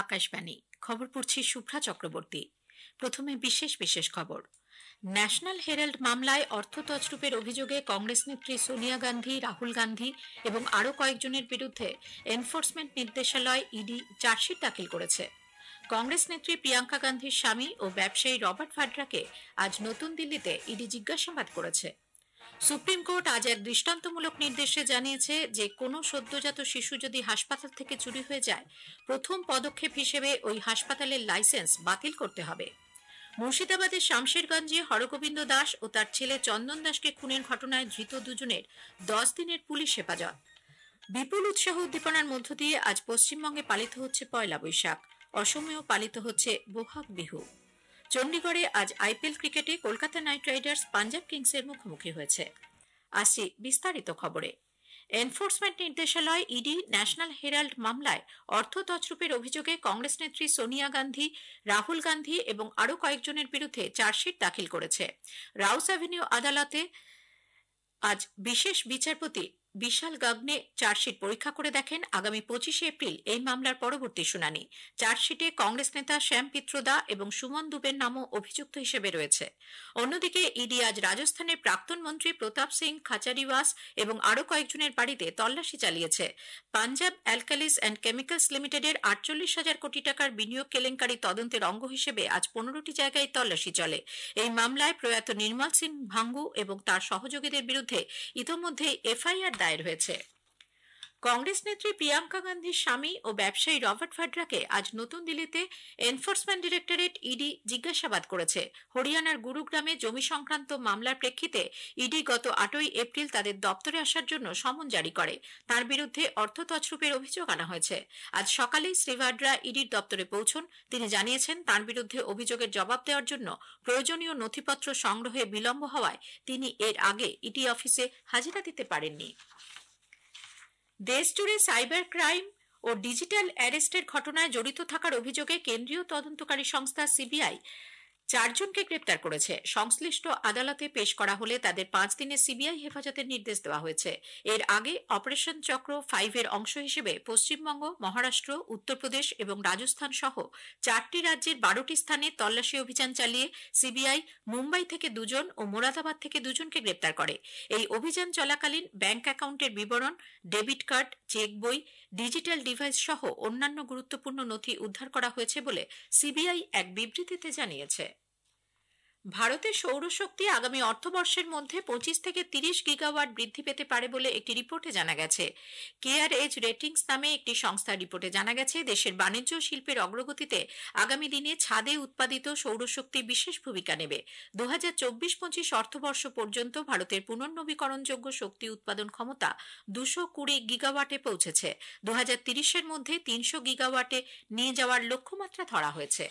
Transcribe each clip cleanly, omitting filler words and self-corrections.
আকাশবাণী খবর পড়ছি শুভ্রা চক্রবর্তী। প্রথমে বিশেষ বিশেষ খবর। ন্যাশনাল হেরাল্ড মামলায় অর্থ তছরূপের অভিযোগে কংগ্রেস নেত্রী সোনিয়া গান্ধী, রাহুল গান্ধী এবং আরও কয়েকজনের বিরুদ্ধে এনফোর্সমেন্ট নির্দেশালয় ইডি চার্জশিট দাখিল করেছে। কংগ্রেস নেত্রী প্রিয়াঙ্কা গান্ধীর স্বামী ও ব্যবসায়ী রবার্ট ভাড্রাকে আজ নতুন দিল্লিতে ইডি জিজ্ঞাসাবাদ করেছে। সুপ্রিম কোর্ট আজ এক দৃষ্টান্তমূলক নির্দেশে জানিয়েছে যে কোনো সদ্যজাত শিশু যদি হাসপাতাল থেকে চুরি হয়ে যায়, প্রথম পদক্ষেপ হিসেবে ওই হাসপাতালের লাইসেন্স বাতিল করতে হবে। মুর্শিদাবাদের শামশেরগঞ্জে হরগোবিন্দ দাস ও তার ছেলে চন্দন দাসকে খুনের ঘটনায় ধৃত দুজনের 10 দিনের পুলিশ হেফাজত। বিপুল উৎসাহ উদ্দীপনার মধ্য দিয়ে আজ পশ্চিমবঙ্গে পালিত হচ্ছে পয়লা বৈশাখ, অসমেও পালিত হচ্ছে বোহাগ বিহু। চণ্ডীগড়ে আজ আইপিএল ক্রিকেটে কলকাতা নাইট রাইডার্স পাঞ্জাব কিংসের মুখোমুখি হয়েছে। আসছি বিস্তারিত খবরে। এনফোর্সমেন্ট নির্দেশালয় ইডি ন্যাশনাল হেরাল্ড মামলায় অর্থ তছরূপের অভিযোগে কংগ্রেস নেত্রী সোনিয়া গান্ধী, রাহুল গান্ধী এবং আরও কয়েকজনের বিরুদ্ধে চার্জশিট দাখিল করেছে। রাউস অ্যাভিনিউ আদালতে আজ বিশেষ বিচারপতি বিশাল গাগনে চার্জশিট পরীক্ষা করে দেখেন। আগামী 25 এপ্রিল এই মামলার পরবর্তী শুনানি। চার্জশিটে কংগ্রেস নেতা শ্যাম পিত্রদা এবং সুমন দুবের নামও অভিযুক্ত হিসেবে রয়েছে। অন্যদিকে ইডি আজ রাজস্থানের প্রাক্তন মন্ত্রী প্রতাপ সিং খাচারিওয়াস এবং আরও কয়েকজনের বাড়িতে তল্লাশি চালিয়েছে। পাঞ্জাব অ্যালকালিস অ্যান্ড কেমিক্যালস লিমিটেডের 48,000 কোটি টাকার বিনিয়োগ কেলেঙ্কারি তদন্তের অঙ্গ হিসেবে আজ 15টি জায়গায় তল্লাশি চলে। এই মামলায় প্রয়াত নির্মল সিং ভাঙ্গু এবং তার সহযোগীদের বিরুদ্ধে ইতোমধ্যেই এফআইআর দায়ের হয়েছে। কংগ্রেস নেত্রী প্রিয়াঙ্কা গান্ধীর স্বামী ও ব্যবসায়ী রবার্ট ভাড্রাকে আজ নতুন দিল্লিতে এনফোর্সমেন্ট ডিরেক্টরেট ইডি জিজ্ঞাসাবাদ করেছে। হরিয়ানার গুরুগ্রামে জমি সংক্রান্ত মামলার প্রেক্ষিতে ইডি গত 8 এপ্রিল তাদের দপ্তরে আসার জন্য সমন জারি করে। তার বিরুদ্ধে অর্থ তছরূপের অভিযোগ আনা হয়েছে। আজ সকালেই শ্রী ভাড্রা ইডির দপ্তরে পৌঁছন। তিনি জানিয়েছেন তার বিরুদ্ধে অভিযোগের জবাব দেওয়ার জন্য প্রয়োজনীয় নথিপত্র সংগ্রহে বিলম্ব হওয়ায় তিনি এর আগে ইডি অফিসে হাজিরা দিতে পারেননি। দেশজুড়ে সাইবার ক্রাইম ও ডিজিটাল অ্যারেস্টের ঘটনায় জড়িত থাকার অভিযোগে কেন্দ্রীয় তদন্তকারী সংস্থা সিবিআই 4 জনকে গ্রেপ্তার করেছে। সংশ্লিষ্ট আদালতে পেশ করা হলে তাদের 5 দিনের সিবিআই হেফাজতের নির্দেশ দেওয়া হয়েছে। এর আগে অপারেশন চক্র 5 এর অংশ হিসেবে পশ্চিমবঙ্গ, মহারাষ্ট্র, উত্তরপ্রদেশ এবং রাজস্থান সহ 4টি রাজ্যের 12টি স্থানে তল্লাশি অভিযান চালিয়ে সিবিআই মুম্বাই থেকে 2 জন ও মোরাদাবাদ থেকে 2 জনকে গ্রেপ্তার করে। এই অভিযান চলাকালীন ব্যাংক অ্যাকাউন্টের বিবরণ, ডেবিট কার্ড, চেক বই, ডিজিটাল ডিভাইস সহ অন্যান্য গুরুত্বপূর্ণ নথি উদ্ধার করা হয়েছে বলে সিবিআই এক বিবৃতিতে জানিয়েছে। ভারতের সৌরশক্তি আগামী অর্থবর্ষের মধ্যে 25 থেকে 30 গিগাওয়াট বৃদ্ধি পেতে পারে বলে একটি রিপোর্টে জানা গেছে। কেআরএজ রেটিংস নামে একটি সংস্থার রিপোর্টে জানা গেছে দেশের বাণিজ্য শিল্পের অগ্রগতিতে আগামী দিনে ছাদে উৎপাদিত সৌরশক্তি বিশেষ ভূমিকা নেবে। 2024-25 অর্থবর্ষ পর্যন্ত ভারতের পুনর্নবীকরণযোগ্য শক্তি উৎপাদন ক্ষমতা 220 গিগাওয়াটে পৌঁছেছে। 2030-এর মধ্যে 300 গিগাওয়াটে নিয়ে যাওয়ার লক্ষ্যমাত্রা ধরা হয়েছে।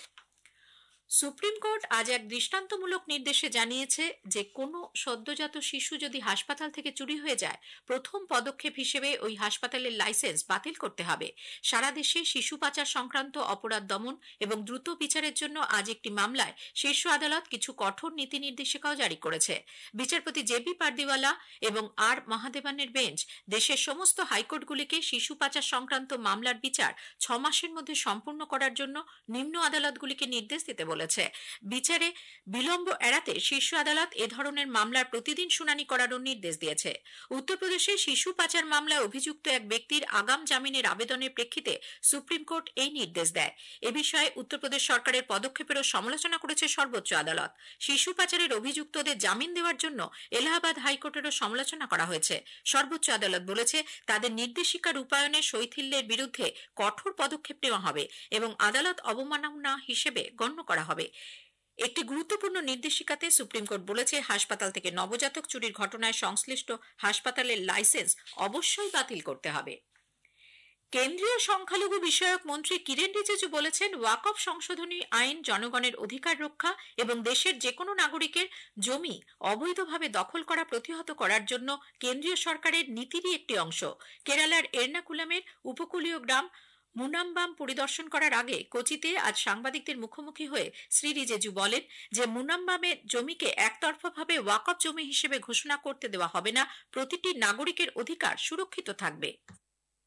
সুপ্রিম কোর্ট আজ এক দৃষ্টান্তমূলক নির্দেশে জানিয়েছে যে কোনো সদ্যজাত শিশু যদি হাসপাতাল থেকে চুরি হয়ে যায়, প্রথম পদক্ষেপ হিসেবে ওই হাসপাতালের লাইসেন্স বাতিল করতে হবে। সারা দেশে শিশু পাচার সংক্রান্ত অপরাধ দমন এবং দ্রুত বিচারের জন্য আজ একটি মামলায় শীর্ষ আদালত কিছু কঠোর নীতি নির্দেশিকাও জারি করেছে। বিচারপতি জেবি পারদিওয়ালা এবং আর মহাদেবানের বেঞ্চ দেশের সমস্ত হাইকোর্টগুলিকে শিশু পাচার সংক্রান্ত মামলার বিচার 6 মাসের মধ্যে সম্পূর্ণ করার জন্য নিম্ন আদালতগুলিকে নির্দেশ দিতে বলেছে। বিচারে বিলম্ব এড়াতে শীর্ষ আদালত এ ধরনের মামলার প্রতিদিন শুনানি করারও নির্দেশ দিয়েছে। উত্তরপ্রদেশে শিশু পাচার মামলায় অভিযুক্ত এক ব্যক্তির আগাম জামিনের আবেদনের প্রেক্ষিতে সুপ্রিম কোর্ট এই নির্দেশ দেয়। এ বিষয়ে উত্তরপ্রদেশ সরকারের পদক্ষেপেরও সমালোচনা করেছে সর্বোচ্চ আদালত। শিশু পাচারের অভিযুক্তদের জামিন দেওয়ার জন্য এলাহাবাদ হাইকোর্টেরও সমালোচনা করা হয়েছে। সর্বোচ্চ আদালত বলেছে তাদের নির্দেশিকা রূপায়ণের শৈথিল্যের বিরুদ্ধে কঠোর পদক্ষেপ নেওয়া হবে এবং আদালত অবমাননা হিসেবে গণ্য করা হবে। একটি গুরুত্বপূর্ণ নির্দেশিকাতে সুপ্রিম কোর্ট বলেছে হাসপাতাল থেকে নবজাতক চুরির ঘটনায় সংশ্লিষ্ট হাসপাতালের লাইসেন্স অবশ্যই বাতিল করতে হবে। কেন্দ্রীয় সংখ্যালঘু বিষয়ক মন্ত্রী কিরেন রিজিজু বলেছেন ওয়াকফ সংশোধনী আইন জনগণের অধিকার রক্ষা এবং দেশের যে কোনো নাগরিকের জমি অবৈধভাবে দখল করা প্রতিহত করার জন্য কেন্দ্রীয় সরকারের নীতিরই একটি অংশ। কেরালার এর্নাকুলামের উপকূলীয় গ্রাম মুনাম্বাম পরিদর্শন করার আগে কোচিতে আজ সাংবাদিকদের মুখোমুখি হয়ে শ্রী রিজিজু বলেন যে মুনাম্বামের জমিকে একতরফাভাবে ওয়াকফ জমি হিসেবে ঘোষণা করতে দেওয়া হবে না। প্রতিটি নাগরিকের অধিকার সুরক্ষিত থাকবে।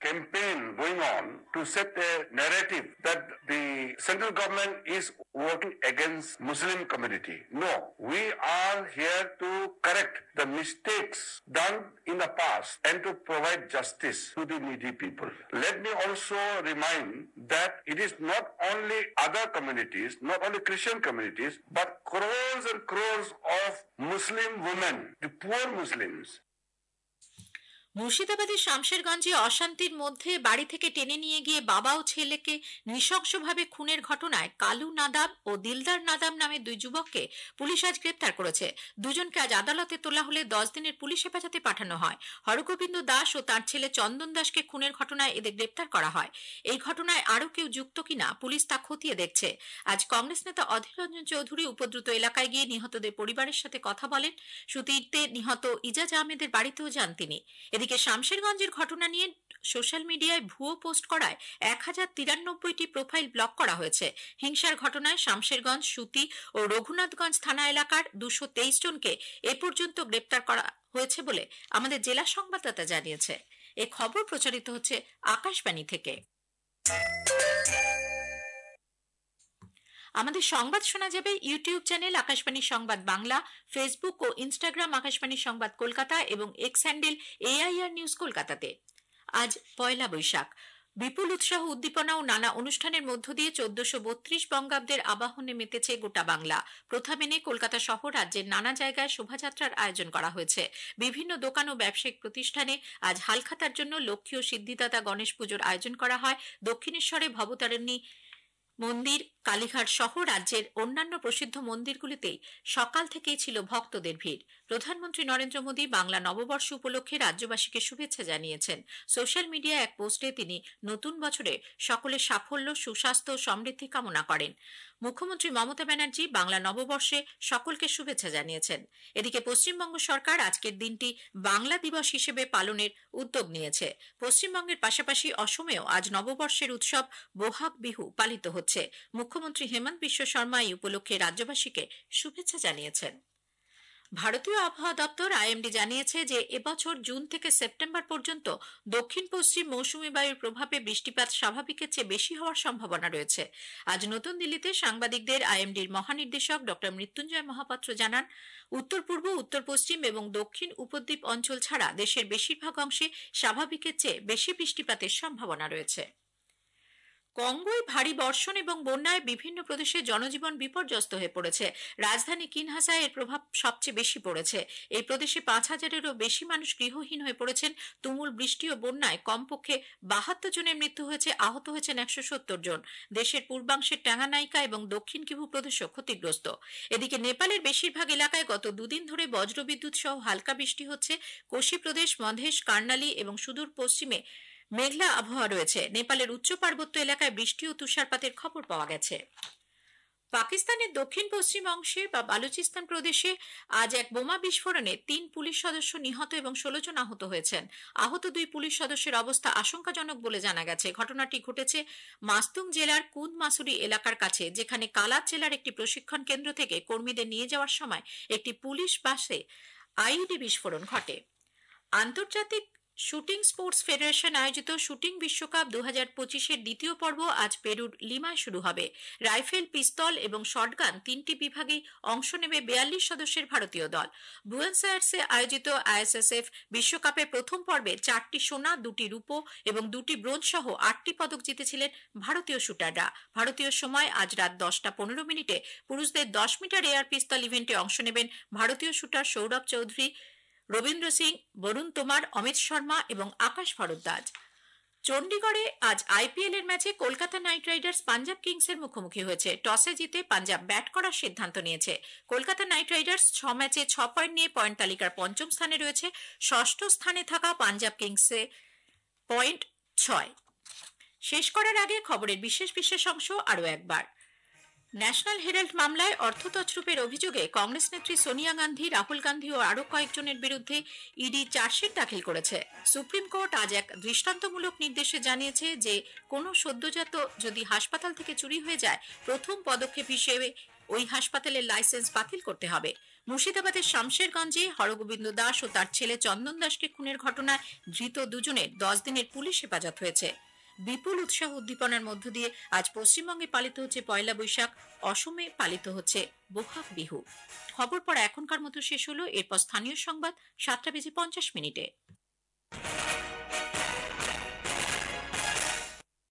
campaign going on to set a narrative that the central government is working against Muslim community. No, we are here to correct the mistakes done in the past and to provide justice to the needy people. Let me also remind that it is not only other communities, not only Christian communities, but crores and crores of Muslim women, the poor Muslims. মুর্শিদাবাদের শামশেরগঞ্জে অশান্তির মধ্যে বাড়ি থেকে টেনে নিয়ে গিয়ে বাবা ও ছেলেকে নৃশংসভাবে খুনের ঘটনায় কালু নাদাব ও দিলদার নাদাব নামে দুই যুবককে পুলিশ আজ গ্রেপ্তার করেছে। দুজনকে আজ আদালতে তোলা হলে 10 দিনের পুলিশ হেফাজতে পাঠানো হয়। হরগোবিন্দ দাস ও তার ছেলে চন্দন দাসকে খুনের ঘটনায় এদের গ্রেপ্তার করা হয়। এই ঘটনায় আরও কেউ যুক্ত কিনা পুলিশ তা খতিয়ে দেখছে। আজ কংগ্রেস নেতা অধীর রঞ্জন চৌধুরী উপদ্রুত এলাকায় গিয়ে নিহতদের পরিবারের সাথে কথা বলেন। সুতিতে নিহত ইজাজ আহমেদের বাড়িতেও যান তিনি। এদিকে শামশেরগঞ্জের ঘটনা নিয়ে সোশ্যাল মিডিয়ায় ভুয়ো পোস্ট করায় 1093টি প্রোফাইল ব্লক করা হয়েছে। হিংসার ঘটনায় শামশেরগঞ্জ, সুতি ও রঘুনাথগঞ্জ থানা এলাকার 223 জনকে এ পর্যন্ত গ্রেপ্তার করা হয়েছে বলে আমাদের জেলা সংবাদদাতা জানিয়েছে। এই খবর প্রচারিত হচ্ছে আকাশবাণী থেকে। আমাদের সংবাদ শোনা যাবে YouTube channel Akashvani Sangbad Bangla, Facebook ও ইনস্টাগ্রাম আকাশবাণী সংবাদ কলকাতা এবং এক্স হ্যান্ডেল AIR নিউজ কলকাতাতে। আজ পয়লা বৈশাখ। বিপুল উৎসাহ উদ্দীপনা ও নানা অনুষ্ঠানের মধ্য দিয়ে 1432 বঙ্গাব্দের আবাহনে মেতেছে গোটা বাংলা। প্রথা মেনে কলকাতা সহ রাজ্যের নানা জায়গায় শোভাযাত্রার আয়োজন করা হয়েছে। বিভিন্ন দোকান ও ব্যবসায়িক প্রতিষ্ঠানে আজ হালখাতার জন্য লক্ষ্মী ও সিদ্ধিদাতা গণেশ পুজোর আয়োজন করা হয়। দক্ষিণেশ্বরে ভবতারিণী মন্দির, কালীঘাট সহ রাজ্যের অন্যান্য প্রসিদ্ধ মন্দিরগুলিতেই সকাল থেকেই ছিল ভক্তদের ভিড়। প্রধানমন্ত্রী নরেন্দ্র মোদী বাংলা নববর্ষ উপলক্ষে রাজ্যবাসীকে শুভেচ্ছা জানিয়েছেন। সোশ্যাল মিডিয়ায় এক পোস্টে তিনি নতুন বছরে সকলের সাফল্য, সুস্বাস্থ্য ও সমৃদ্ধি কামনা করেন। মুখ্যমন্ত্রী মমতা ব্যানার্জি বাংলা নববর্ষে সকলকে শুভেচ্ছা জানিয়েছেন। এদিকে পশ্চিমবঙ্গ সরকার আজকের দিনটি বাংলা দিবস হিসেবে পালনের উদ্যোগ নিয়েছে। পশ্চিমবঙ্গের পাশাপাশি অসমেও আজ নববর্ষের উৎসব বোহাগ বিহু পালিত হচ্ছে। মুখ্যমন্ত্রী হেমন্ত বিশ্ব শর্মা এই উপলক্ষে রাজ্যবাসীকে শুভেচ্ছা জানিয়েছেন। ভারতীয় আবহাওয়া দপ্তর IMD জানিয়েছে যে এবছর জুন থেকে সেপ্টেম্বর পর্যন্ত দক্ষিণ পশ্চিম মৌসুমী বায়ুর প্রভাবে বৃষ্টিপাত স্বাভাবিকের চেয়ে বেশি হওয়ার সম্ভাবনা রয়েছে। আজ নতুন দিল্লিতে সাংবাদিকদের IMDর মহানির্দেশক ডক্টর মৃত্যুঞ্জয় মহাপাত্র জানান, উত্তর পূর্ব, উত্তর পশ্চিম এবং দক্ষিণ উপদ্বীপ অঞ্চল ছাড়া দেশের বেশিরভাগ অংশে স্বাভাবিকের চেয়ে বেশি বৃষ্টিপাতের সম্ভাবনা রয়েছে। কঙ্গোয় ভারী বর্ষণ এবং বন্যায় বিভিন্ন প্রদেশে জনজীবন বিপর্যস্ত হয়ে পড়েছে। রাজধানী কিনহাসায় এর প্রভাব সবচেয়ে বেশি পড়েছে। এই প্রদেশে 5000-এরও বেশি মানুষ গৃহহীন হয়ে পড়েছেন। তুমুল বৃষ্টি ও বন্যায় কমপক্ষে 72 জনের মৃত্যু হয়েছে, আহত হয়েছেন 170 জন। দেশের পূর্বাংশের টাঙ্গানাইকা এবং দক্ষিণ কিভু প্রদেশও ক্ষতিগ্রস্ত। এদিকে নেপালের বেশিরভাগ এলাকায় গত দুদিন ধরে বজ্রবিদ্যুৎ সহ হালকা বৃষ্টি হচ্ছে। কোশি প্রদেশ, মধেশ, কার্নালি এবং সুদূর পশ্চিমে মেঘলা আবহাওয়া রয়েছে। নেপালের উচ্চ পার্বত্য এলাকায় বৃষ্টি ও তুষারপাতের খবর পাওয়া গেছে। পাকিস্তানের দক্ষিণ পশ্চিম অংশে বা বালুচিস্তান প্রদেশে আজ এক বোমা বিস্ফোরণে 3 পুলিশ সদস্য নিহত এবং 16 জন আহত হয়েছেন। আহত 2 পুলিশ সদস্যের অবস্থা আশঙ্কাজনক বলে জানা গেছে। ঘটনাটি ঘটেছে মাস্তুং জেলার কুদ মাসুরি এলাকার কাছে, যেখানে কালাত জেলার একটি প্রশিক্ষণ কেন্দ্র থেকে কর্মীদের নিয়ে যাওয়ার সময় একটি পুলিশ বাসে IED বিস্ফোরণ ঘটে। আন্তর্জাতিক শুটিং স্পোর্টস ফেডারেশন আয়োজিত শুটিং বিশ্বকাপ 2025-এর দ্বিতীয় পর্ব আজ পেরুর লিমায় শুরু হবে। রাইফেল, পিস্তল এবং শটগান 3টি বিভাগেই অংশ নেবে 42 সদস্যের ভারতীয় দল। বুয়েন্স আয়ার্সে আয়োজিত ISSF বিশ্বকাপে প্রথম পর্বে 4টি সোনা, 2টি রূপো এবং 2টি ব্রোঞ্জ সহ 8টি পদক জিতেছিলেন ভারতীয় শুটাররা। ভারতীয় সময় আজ রাত 10:15 পুরুষদের 10 মিটার এয়ার পিস্তল ইভেন্টে অংশ নেবেন ভারতীয় শুটার সৌরভ চৌধুরী, রবীন্দ্র সিং, বরুণ তোমার, অমিত শর্মা এবং আকাশ ভরদ্বাজ। চণ্ডীগড়ে আজ IPL এর ম্যাচে কলকাতা নাইট রাইডার্স পাঞ্জাব কিংসের মুখোমুখি হয়েছে। টসে জিতে পাঞ্জাব ব্যাট করার সিদ্ধান্ত নিয়েছে। কলকাতা নাইট রাইডার্স 6 ম্যাচে 6 পয়েন্ট নিয়ে পয়েন্ট তালিকার পঞ্চম স্থানে রয়েছে। ষষ্ঠ স্থানে থাকা পাঞ্জাব কিংসে পয়েন্ট 6। শেষ করার আগে খবরের বিশেষ অংশ আরও একবার। ন্যাশনাল হেরাল্ড মামলায় অর্থ তছরূপের অভিযোগে কংগ্রেস নেত্রী সোনিয়া গান্ধী, রাহুল গান্ধী ও আরও কয়েকজনের বিরুদ্ধে ইডি চার্জশিট দাখিল করেছে। সুপ্রিম কোর্ট আজ এক দৃষ্টান্তমূলক নির্দেশে জানিয়েছে যে কোনো সদ্যজাত যদি হাসপাতাল থেকে চুরি হয়ে যায়, প্রথম পদক্ষেপ হিসেবে ওই হাসপাতালের লাইসেন্স বাতিল করতে হবে। মুর্শিদাবাদের শামশেরগঞ্জে হরগোবিন্দ দাস ও তার ছেলে চন্দন দাসকে খুনের ঘটনায় ধৃত দুজনের 10 দিনের পুলিশ হেফাজত হয়েছে। বিপুল উৎসাহ উদ্দীপনার মধ্য দিয়ে আজ পশ্চিমবঙ্গে পালিত হচ্ছে পয়লা বৈশাখ, অসমে পালিত হচ্ছে বৈশাখ বিহু। খবর পড়া এখনকার মতো শেষ হলো। এরপর স্থানীয় সংবাদ 7:50 মিনিটে।